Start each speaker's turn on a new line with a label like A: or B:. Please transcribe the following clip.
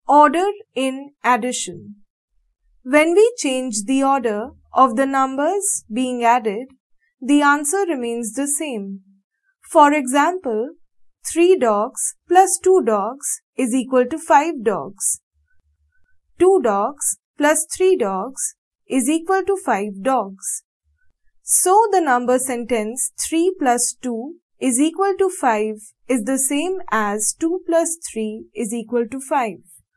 A: Order in addition. When we change the order of the numbers being added, the answer remains the same. For example, 3 dogs plus 2 dogs is equal to 5 dogs. 2 dogs plus 3 dogs is equal to 5 dogs. So the number sentence 3 plus 2 is equal to 5 is the same as 2 plus 3 is equal to 5.